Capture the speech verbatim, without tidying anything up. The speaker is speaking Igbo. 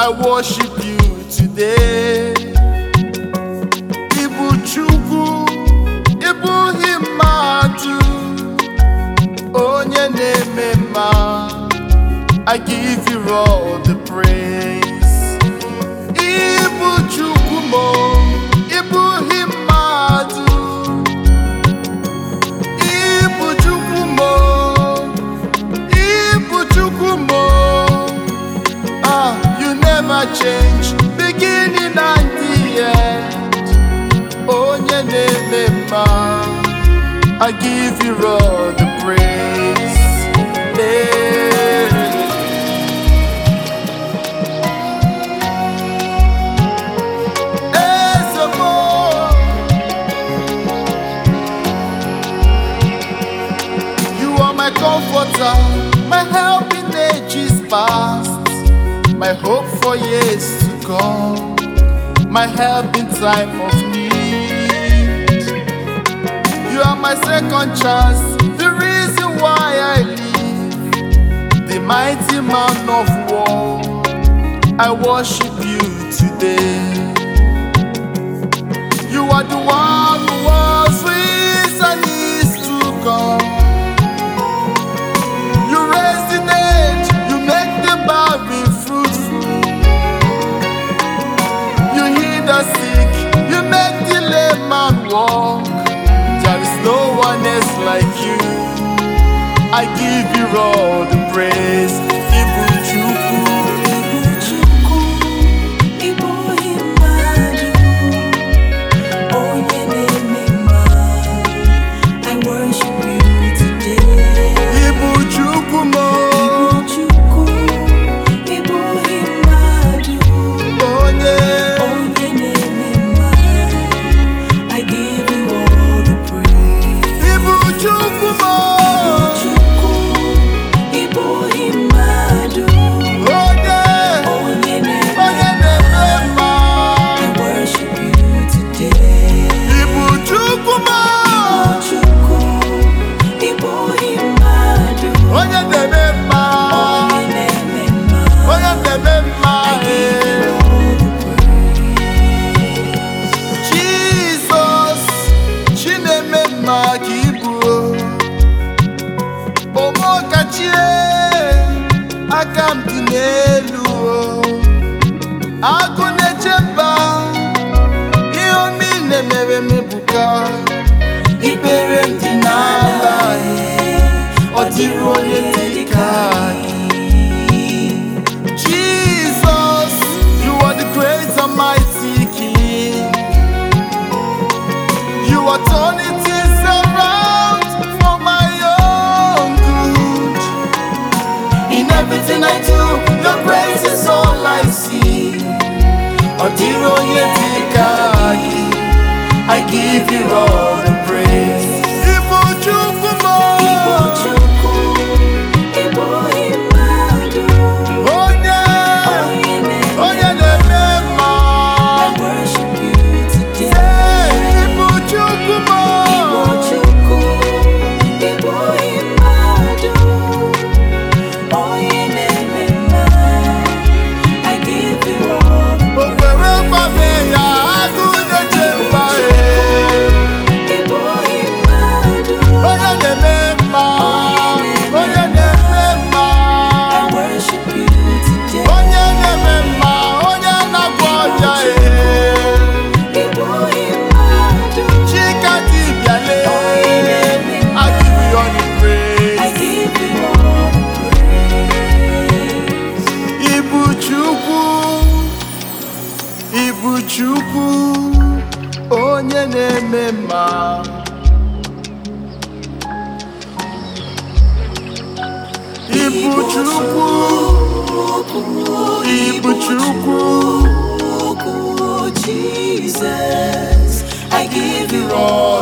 I worship you today. Ibu Chukwu, Ibu Himadu, Onye na-eme mma. I give you all the praise. Ibu Chukwu mo, Ibu Himadu, Ibu Chukwu mo, Ibu Chukwu mo. Ah, you never change, beginning and the end. Onye na-eme mma, I give you all the praise. Yeah. You are my comforter, my help in ages past, my hope for years to come, my help in time of need. You are my second chance, the reason why I live, the mighty man of war. I worship you today. You are the one who was, who is, and is to come. You raise the dead, you make the barren fruitful. You heal the sick, you make the lame man walk. There is no one else like you. I give you all the praise. Ibu Chukwu, Ibu Chukwu, Ibu Himadu, Onye na-eme mma. I worship you today. Ibu Chukwu mo, Ibu Chukwu, Ibu Himadu, Onye. Onye na-eme mma. I give you all the praise. Ibu Chukwu mo, Chukwu, Ibu Himadu, Onye. Onye na-eme Onye na-eme mma. I worship you today. Ibu Chukwu mo, Chukwu, Ibu Himadu, Onye na-eme mma. Onye na-eme mma. Onye na-eme mma. I give you all the praise. Jesus, Chineme mma ka ị bụ. Omokachie, aka m dị n'elu. Agụ na-eche mba, ihe omi na-emere m ebuka. Ikpere m dị n'ala, ọ dịrị onye dị ka gị. Jesus, you are the great and mighty King. You are turning things around for my own good. In everything I do, your grace is all I see. Odiro Yetikagi, I give you all the praise. Ibu Chukwu mo, Ibu Chukwu, Ibu Himadu, Onye, Onye na-eme Onye na-eme mma. I worship you today. Hey, Ibu Chukwu mo, Ibu Chukwu, Ibu Himadu, Onye na-eme mma. I give you all the Okwere mgbabe ya, agụ na-eche mba. Ibu Himadu, Onye na-eme mma, onye na-eme mma, I worship you today. onye na-eme mma, onye na-agwọ ọrịa ee. Ibu Himadu, Chika dibịa lee, I give you all the I praise. give you all the praise. Ibu Chukwu, Ibu Chukwu, onye na-eme mma. Ibu Chukwu, Ibu Chukwu, Jesus, I give you all